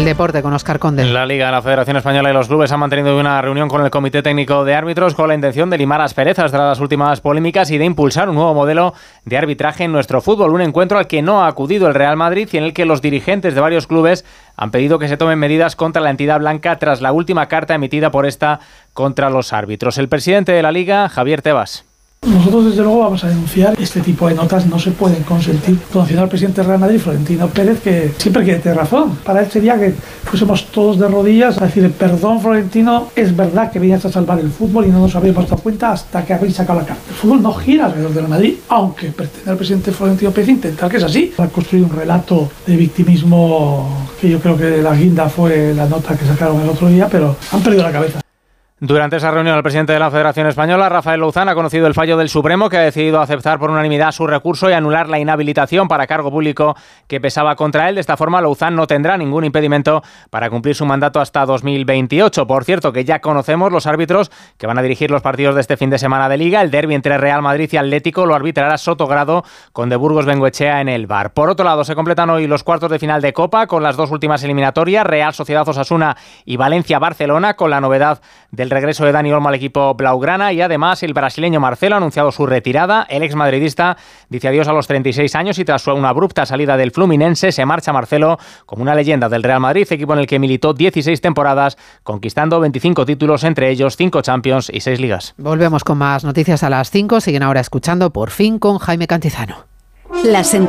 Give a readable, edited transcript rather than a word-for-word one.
deporte con Óscar Conde. La Liga, la Federación Española y los clubes han mantenido una reunión con el Comité Técnico de Árbitros con la intención de limar asperezas tras las últimas polémicas y de impulsar un nuevo modelo de arbitraje en nuestro fútbol. Un encuentro al que no ha acudido el Real Madrid y en el que los dirigentes de varios clubes han pedido que se tomen medidas contra la entidad blanca tras la última carta emitida por esta contra los árbitros. El presidente de la Liga, Javier Tebas. Nosotros desde luego vamos a denunciar este tipo de notas, no se pueden consentir. Conociendo al presidente del Real Madrid, Florentino Pérez, que siempre quiere tener razón. Para él sería que fuésemos todos de rodillas a decir, perdón Florentino, es verdad que venías a salvar el fútbol y no nos habíamos dado cuenta hasta que habéis sacado la carta. El fútbol no gira alrededor del Madrid, aunque pretende el presidente Florentino Pérez intentar que es así. Ha construido un relato de victimismo que yo creo que la guinda fue la nota que sacaron el otro día, pero han perdido la cabeza. Durante esa reunión, el presidente de la Federación Española, Rafael Louzán, ha conocido el fallo del Supremo, que ha decidido aceptar por unanimidad su recurso y anular la inhabilitación para cargo público que pesaba contra él. De esta forma, Louzán no tendrá ningún impedimento para cumplir su mandato hasta 2028. Por cierto, que ya conocemos los árbitros que van a dirigir los partidos de este fin de semana de Liga. El derbi entre Real Madrid y Atlético lo arbitrará Sotogrado, con de Burgos Bengoechea en el VAR. Por otro lado, se completan hoy los cuartos de final de Copa con las dos últimas eliminatorias, Real Sociedad Osasuna y Valencia-Barcelona, con la novedad del regreso de Dani Olmo al equipo blaugrana, y además el brasileño Marcelo ha anunciado su retirada. El exmadridista dice adiós a los 36 años y tras una abrupta salida del Fluminense se marcha Marcelo como una leyenda del Real Madrid, equipo en el que militó 16 temporadas, conquistando 25 títulos, entre ellos 5 Champions y 6 Ligas. Volvemos con más noticias a las 5. Siguen ahora escuchando Por Fin con Jaime Cantizano.